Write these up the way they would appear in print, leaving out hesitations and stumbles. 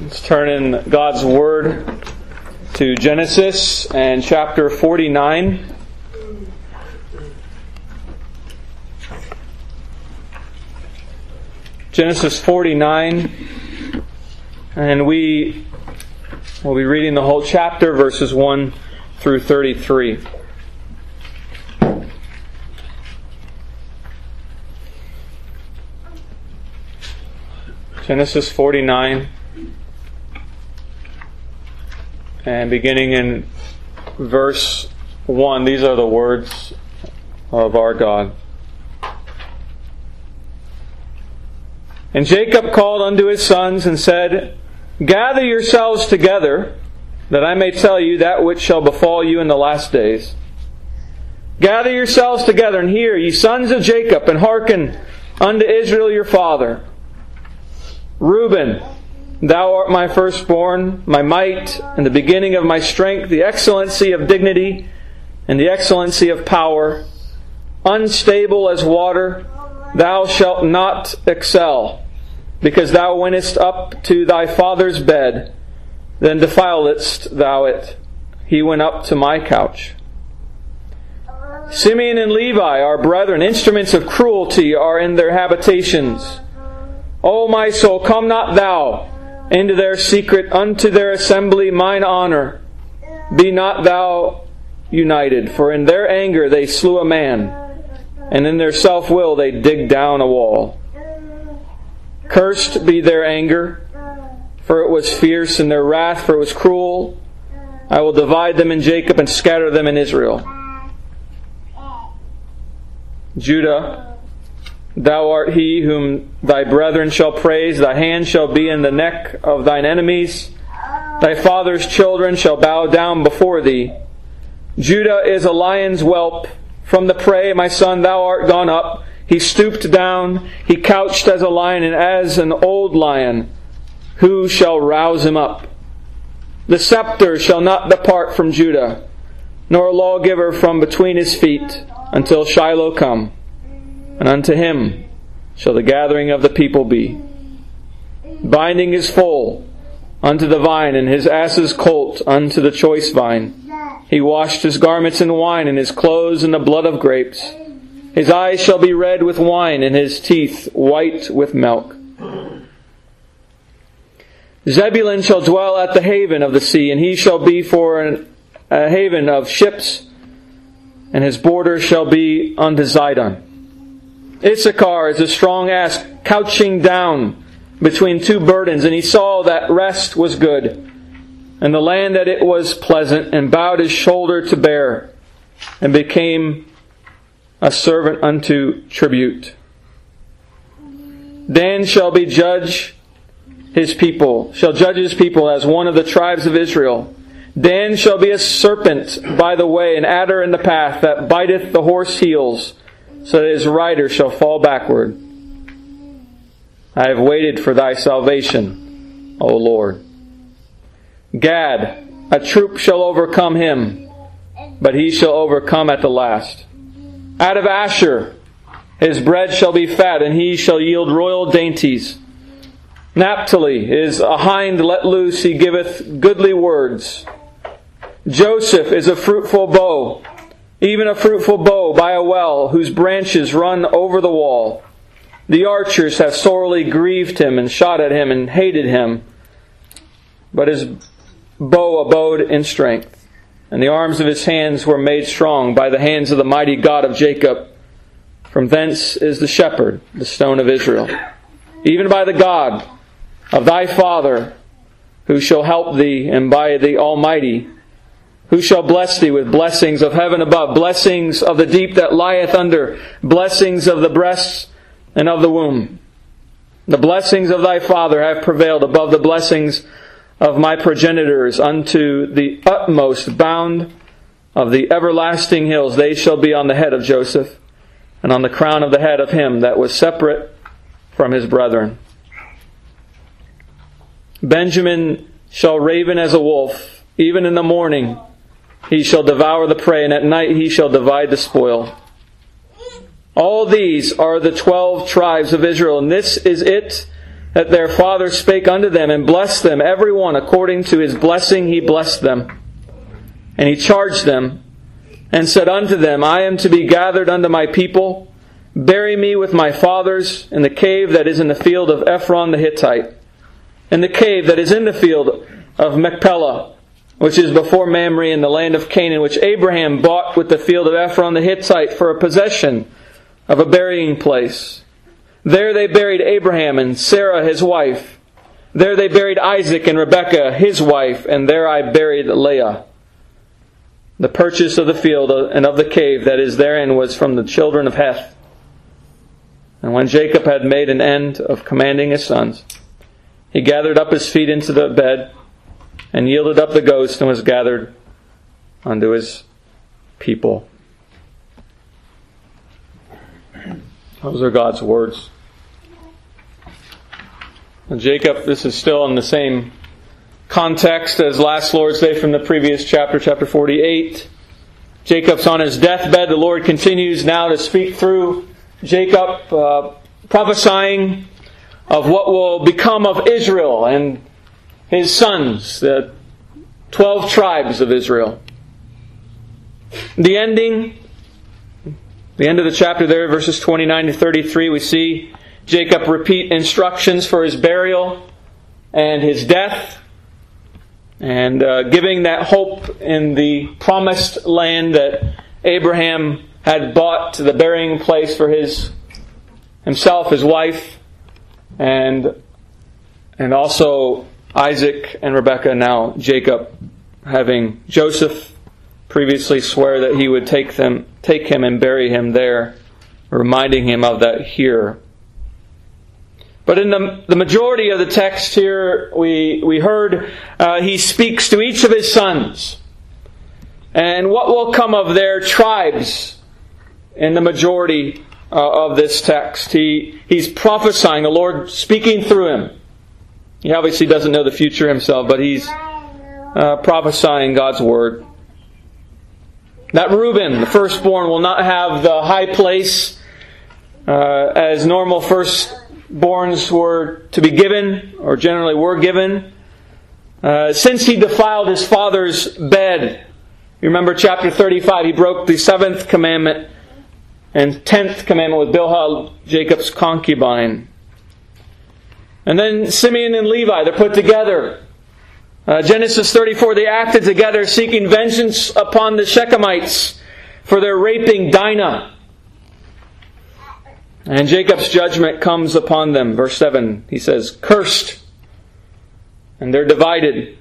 Let's turn in God's Word to Genesis and chapter 49. Genesis 49, and we will be reading the whole chapter, verses 1 through 33. Genesis 49, and beginning in verse 1, these are the words of our God. And Jacob called unto his sons and said, Gather yourselves together, that I may tell you that which shall befall you in the last days. Gather yourselves together, and hear, ye sons of Jacob, and hearken unto Israel your father. Reuben, thou art my firstborn, my might, and the beginning of my strength, the excellency of dignity, and the excellency of power. Unstable as water, thou shalt not excel, because thou wentest up to thy father's bed, then defiledst thou it. He went up to my couch. Simeon and Levi are brethren, instruments of cruelty are in their habitations. O my soul, come not thou into their secret, unto their assembly mine honor. Be not thou united, for in their anger they slew a man, and in their self-will they dig down a wall. Cursed be their anger, for it was fierce, and their wrath, for it was cruel. I will divide them in Jacob and scatter them in Israel. Judah, thou art he whom thy brethren shall praise. Thy hand shall be in the neck of thine enemies. Thy father's children shall bow down before thee. Judah is a lion's whelp. From the prey, my son, thou art gone up. He stooped down. He couched as a lion and as an old lion. Who shall rouse him up? The scepter shall not depart from Judah, nor a lawgiver from between his feet, until Shiloh come. And unto him shall the gathering of the people be. Binding his foal unto the vine, and his ass's colt unto the choice vine. He washed his garments in wine, and his clothes in the blood of grapes. His eyes shall be red with wine, and his teeth white with milk. Zebulun shall dwell at the haven of the sea, and he shall be for a haven of ships, and his border shall be unto Zidon. Issachar is a strong ass couching down between two burdens, and he saw that rest was good, and the land that it was pleasant, and bowed his shoulder to bear, and became a servant unto tribute. Dan shall judge his people as one of the tribes of Israel. Dan shall be a serpent by the way, an adder in the path, that biteth the horse heels, so that his rider shall fall backward. I have waited for thy salvation, O Lord. Gad, a troop shall overcome him, but he shall overcome at the last. Out of Asher, his bread shall be fat, and he shall yield royal dainties. Naphtali is a hind let loose, he giveth goodly words. Joseph is a fruitful bow, even a fruitful bow by a well, whose branches run over the wall. The archers have sorely grieved him, and shot at him, and hated him. But his bow abode in strength, and the arms of his hands were made strong by the hands of the mighty God of Jacob. From thence is the shepherd, the stone of Israel, even by the God of thy father, who shall help thee, and by the Almighty, who shall bless thee with blessings of heaven above, blessings of the deep that lieth under, blessings of the breasts and of the womb. The blessings of thy father have prevailed above the blessings of my progenitors unto the utmost bound of the everlasting hills. They shall be on the head of Joseph, and on the crown of the head of him that was separate from his brethren. Benjamin shall raven as a wolf, even in the morning he shall devour the prey, and at night he shall divide the spoil. All these are the 12 tribes of Israel, and this is it that their father spake unto them, and blessed them, every one according to his blessing he blessed them. And he charged them, and said unto them, I am to be gathered unto my people. Bury me with my fathers in the cave that is in the field of Ephron the Hittite, in the cave that is in the field of Machpelah, which is before Mamre in the land of Canaan, which Abraham bought with the field of Ephron the Hittite for a possession of a burying place. There they buried Abraham and Sarah his wife. There they buried Isaac and Rebekah his wife, and there I buried Leah. The purchase of the field and of the cave that is therein was from the children of Heth. And when Jacob had made an end of commanding his sons, he gathered up his feet into the bed, and yielded up the ghost, and was gathered unto his people. Those are God's words. And Jacob, this is still in the same context as last Lord's Day from the previous chapter, chapter 48. Jacob's on his deathbed. The Lord continues now to speak through Jacob, prophesying of what will become of Israel and his sons, the 12 tribes of Israel. The end of the chapter there, verses 29 to 33, we see Jacob repeat instructions for his burial and his death, and giving that hope in the promised land that Abraham had bought, the burying place for himself, his wife, and also Isaac and Rebekah, now Jacob, having Joseph previously swear that he would take him and bury him there, reminding him of that here. But in the majority of the text here, we heard he speaks to each of his sons, and what will come of their tribes in the majority of this text. He's prophesying, the Lord speaking through him. He obviously doesn't know the future himself, but he's prophesying God's word. That Reuben, the firstborn, will not have the high place as normal firstborns were to be given, or generally were given, since he defiled his father's bed. You remember chapter 35, he broke the 7th commandment and 10th commandment with Bilhah, Jacob's concubine. And then Simeon and Levi, they're put together. Genesis 34, they acted together seeking vengeance upon the Shechemites for their raping Dinah. And Jacob's judgment comes upon them. Verse 7, he says, cursed. And they're divided.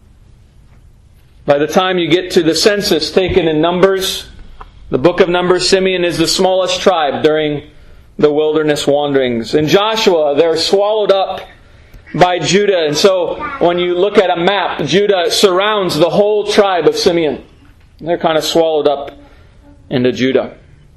By the time you get to the census taken in Numbers, the book of Numbers, Simeon is the smallest tribe during the wilderness wanderings. In Joshua, they're swallowed up by Judah. And so when you look at a map, Judah surrounds the whole tribe of Simeon. They're kind of swallowed up into Judah.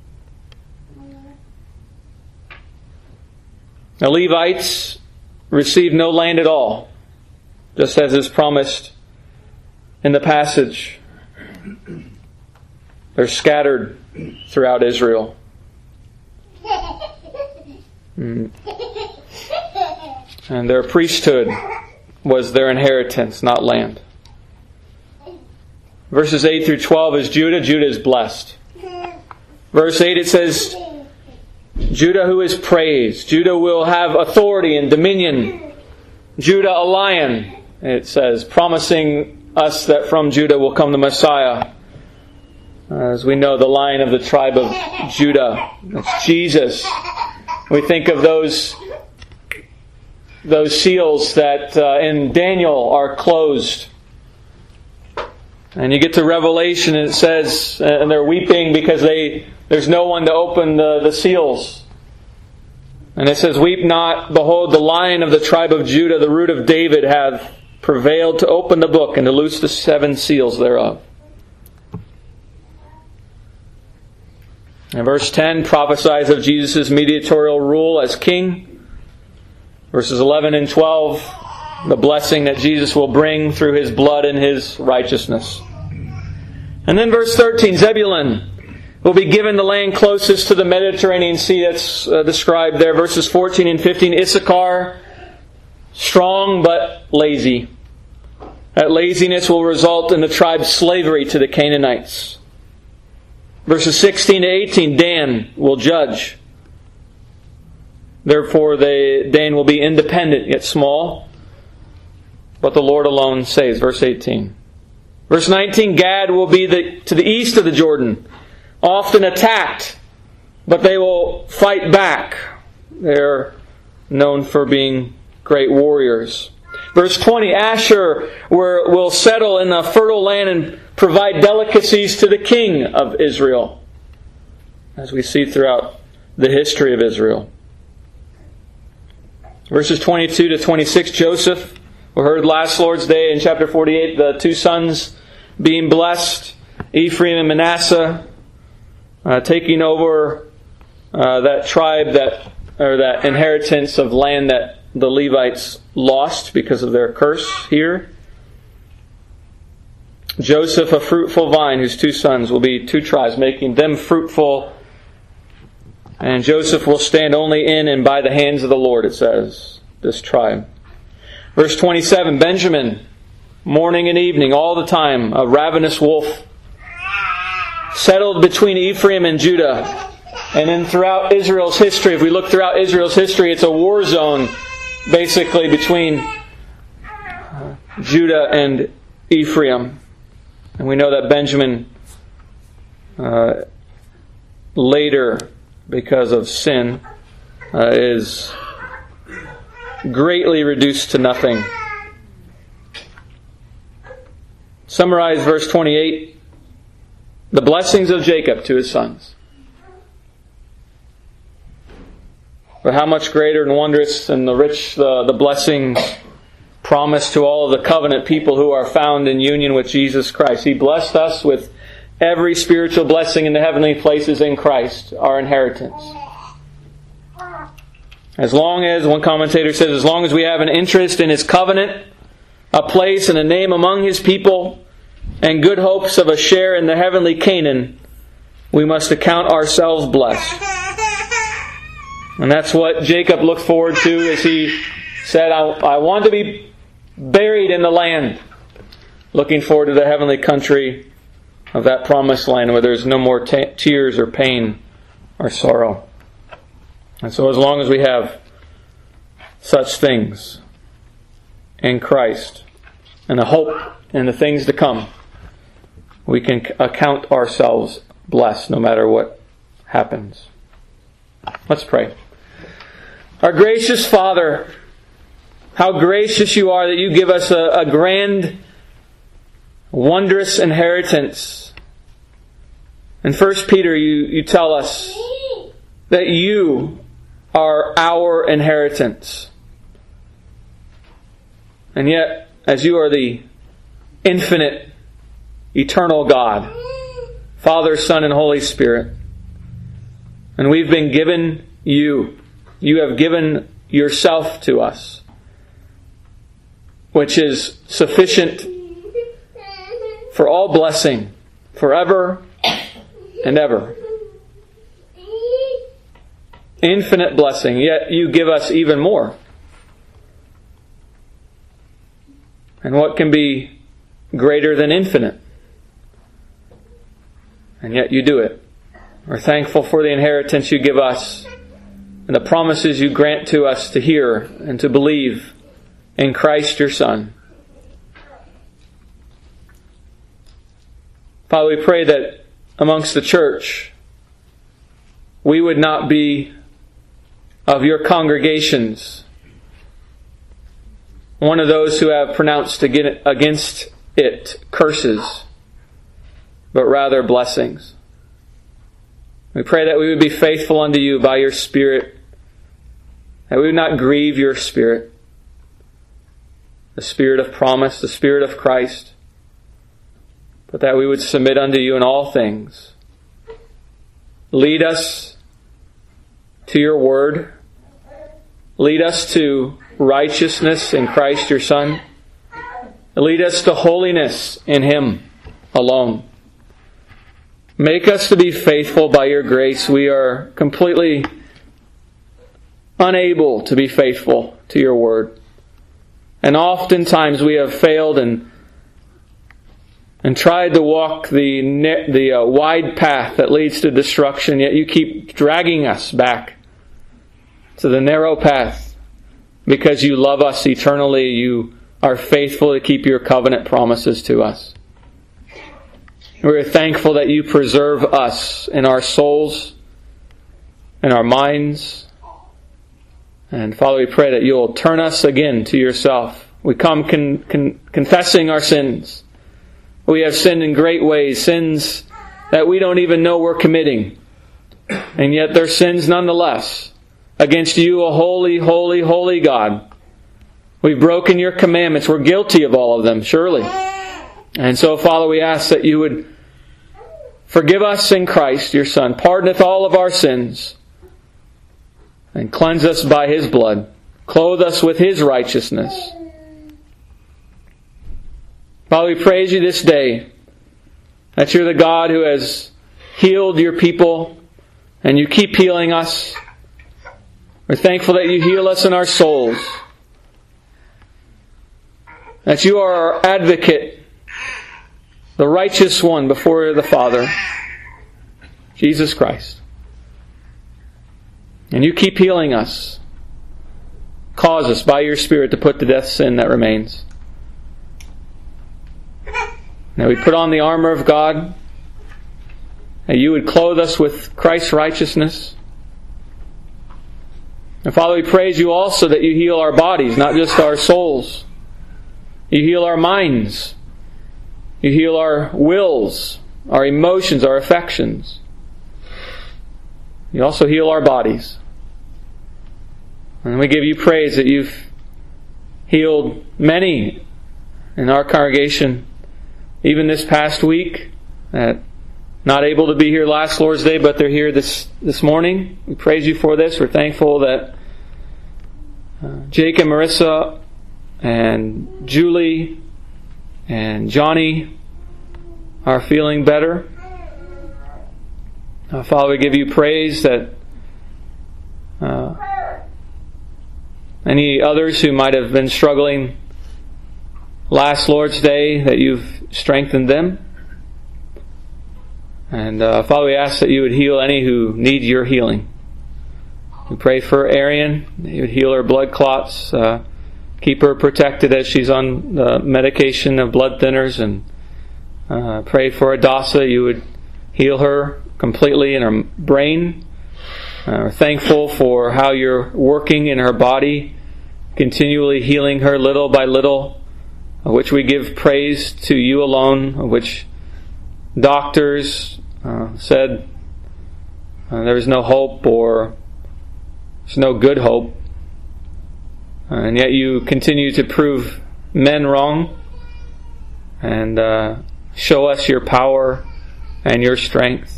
The Levites received no land at all, just as is promised in the passage. They're scattered throughout Israel. And their priesthood was their inheritance, not land. Verses 8 through 12 is Judah. Judah is blessed. Verse 8 it says, Judah who is praised. Judah will have authority and dominion. Judah a lion, it says, promising us that from Judah will come the Messiah. As we know, the Lion of the tribe of Judah. That's Jesus. We think of those seals that in Daniel are closed. And you get to Revelation and it says, and they're weeping because there's no one to open the seals. And it says, weep not, behold, the Lion of the tribe of Judah, the root of David, hath prevailed to open the book and to loose the 7 seals thereof. And verse 10 prophesies of Jesus' mediatorial rule as king. Verses 11 and 12, the blessing that Jesus will bring through His blood and His righteousness. And then verse 13, Zebulun will be given the land closest to the Mediterranean Sea. That's described there. Verses 14 and 15, Issachar strong but lazy. That laziness will result in the tribe's slavery to the Canaanites. Verses 16 to 18, Dan will judge. Therefore, Dan will be independent yet small, but the Lord alone saves. Verse 18. Verse 19, Gad will be to the east of the Jordan, often attacked, but they will fight back. They're known for being great warriors. Verse 20, Asher will settle in a fertile land and provide delicacies to the king of Israel, as we see throughout the history of Israel. Verses 22 to 26, Joseph, we heard last Lord's Day in chapter 48, the two sons being blessed, Ephraim and Manasseh, taking over that tribe, that inheritance of land that the Levites lost because of their curse here. Joseph, a fruitful vine, whose two sons will be two tribes, making them fruitful. And Joseph will stand only in and by the hands of the Lord, it says, this tribe. Verse 27, Benjamin, morning and evening, all the time, a ravenous wolf, settled between Ephraim and Judah. And then throughout Israel's history, if we look throughout Israel's history, it's a war zone, basically, between Judah and Ephraim. And we know that Benjamin later, because of sin, is greatly reduced to nothing. Summarize verse 28, the blessings of Jacob to his sons. But how much greater and wondrous and the rich the blessings promised to all of the covenant people who are found in union with Jesus Christ. He blessed us with every spiritual blessing in the heavenly places in Christ, our inheritance. As long as, one commentator says, as long as we have an interest in His covenant, a place and a name among His people, and good hopes of a share in the heavenly Canaan, we must account ourselves blessed. And that's what Jacob looked forward to as he said, I want to be buried in the land. Looking forward to the heavenly country of that promised land where there's no more tears or pain or sorrow. And so as long as we have such things in Christ and a hope in the things to come, we can account ourselves blessed no matter what happens. Let's pray. Our gracious Father, how gracious You are that You give us a grand, wondrous inheritance. In 1 Peter, you tell us that You are our inheritance. And yet, as You are the infinite, eternal God, Father, Son, and Holy Spirit, and we've been given You. You have given Yourself to us, which is sufficient for all blessing, forever and ever. Infinite blessing, yet You give us even more. And what can be greater than infinite? And yet You do it. We're thankful for the inheritance You give us and the promises You grant to us to hear and to believe in Christ Your Son. Father, we pray that amongst the church, we would not be of Your congregations one of those who have pronounced against it curses, but rather blessings. We pray that we would be faithful unto You by Your Spirit, that we would not grieve Your Spirit, the Spirit of promise, the Spirit of Christ, but that we would submit unto You in all things. Lead us to Your Word. Lead us to righteousness in Christ Your Son. Lead us to holiness in Him alone. Make us to be faithful by Your grace. We are completely unable to be faithful to Your Word. And oftentimes we have failed and tried to walk the wide path that leads to destruction, yet you keep dragging us back to the narrow path. Because you love us eternally, you are faithful to keep your covenant promises to us. We're thankful that you preserve us in our souls, in our minds. And Father, we pray that you'll turn us again to yourself. We come confessing our sins. We have sinned in great ways, sins that we don't even know we're committing. And yet they're sins nonetheless against you, a holy, holy, holy God. We've broken your commandments. We're guilty of all of them, surely. And so, Father, we ask that you would forgive us in Christ, your Son, pardoneth all of our sins, and cleanse us by His blood. Clothe us with His righteousness. Father, we praise you this day that you're the God who has healed your people, and you keep healing us. We're thankful that you heal us in our souls, that you are our advocate, the righteous one before the Father, Jesus Christ. And you keep healing us. Cause us by your Spirit to put to death sin that remains. Now we put on the armor of God, that you would clothe us with Christ's righteousness. And Father, we praise you also that you heal our bodies, not just our souls. You heal our minds. You heal our wills, our emotions, our affections. You also heal our bodies. And we give you praise that you've healed many in our congregation, even this past week, that not able to be here last Lord's Day, but they're here this morning. We praise you for this. We're thankful that Jake and Marissa and Julie and Johnny are feeling better. Father, we give you praise that any others who might have been struggling last Lord's Day, that you've strengthened them. And Father, we ask that you would heal any who need your healing. We pray for Arian, that you would heal her blood clots, keep her protected as she's on the medication of blood thinners, and pray for Adasa, you would heal her completely in her brain. We're thankful for how you're working in her body, continually healing her little by little, of which we give praise to you alone, of which doctors said there is no hope, or there's no good hope. And yet you continue to prove men wrong and show us your power and your strength.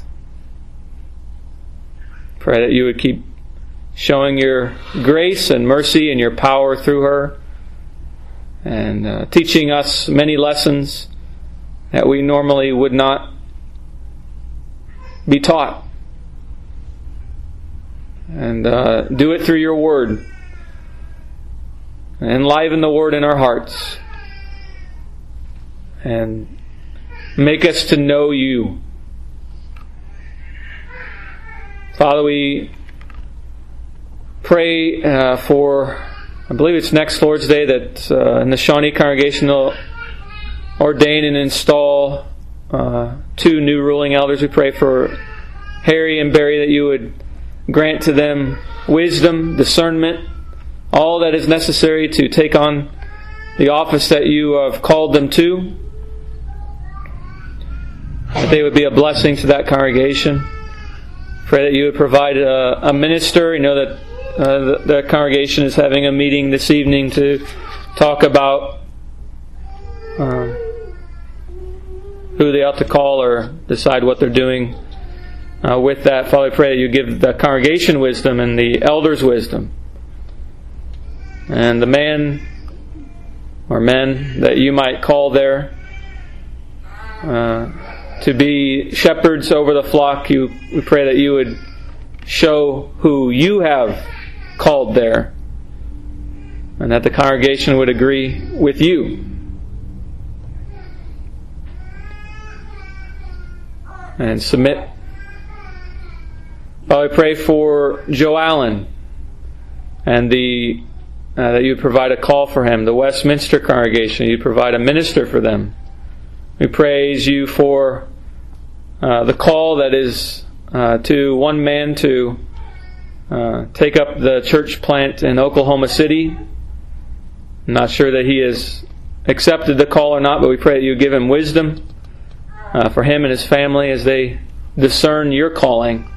Pray that you would keep showing your grace and mercy and your power through her, and teaching us many lessons that we normally would not be taught. And do it through your Word. Enliven the Word in our hearts. And make us to know you. Father, we pray for, I believe it's next Lord's Day, that in the Shawnee congregation will ordain and install 2 new ruling elders. We pray for Harry and Barry, that you would grant to them wisdom, discernment, all that is necessary to take on the office that you have called them to. That they would be a blessing to that congregation. Pray that you would provide a minister. You know that the congregation is having a meeting this evening to talk about who they ought to call or decide what they're doing with that. Father, I pray that you give the congregation wisdom and the elders wisdom. And the man or men that you might call there to be shepherds over the flock, we pray that you would show who you have called there. and that the congregation would agree with you. And submit. Father, we pray for Joe Allen and that you would provide a call for him. The Westminster congregation, you provide a minister for them. We praise you for the call that is to one man to take up the church plant in Oklahoma City. I'm not sure that he has accepted the call or not, but we pray that you give him wisdom for him and his family as they discern your calling.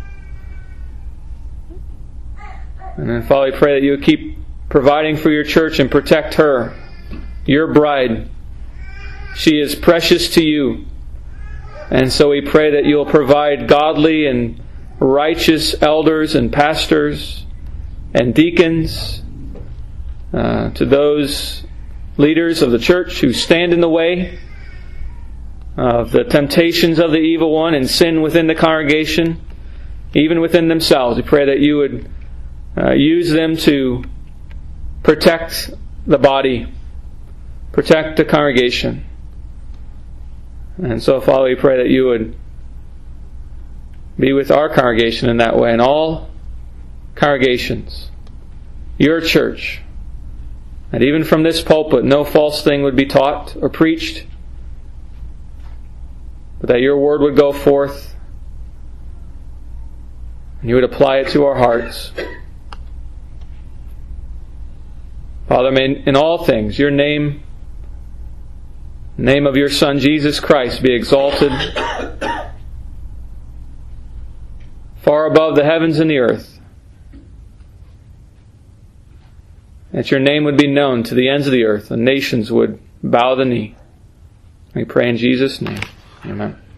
And then, Father, we pray that you would keep providing for your church and protect her, your bride. She is precious to you. And so we pray that you'll provide godly and righteous elders and pastors and deacons to those leaders of the church who stand in the way of the temptations of the evil one and sin within the congregation, even within themselves. We pray that you would use them to protect the body, protect the congregation. And so, Father, we pray that you would be with our congregation in that way, and all congregations, your church, and even from this pulpit, no false thing would be taught or preached, but that your word would go forth, and you would apply it to our hearts. Father, may in all things your name, the name of your Son Jesus Christ, be exalted far above the heavens and the earth. That your name would be known to the ends of the earth, and nations would bow the knee. We pray in Jesus' name. Amen.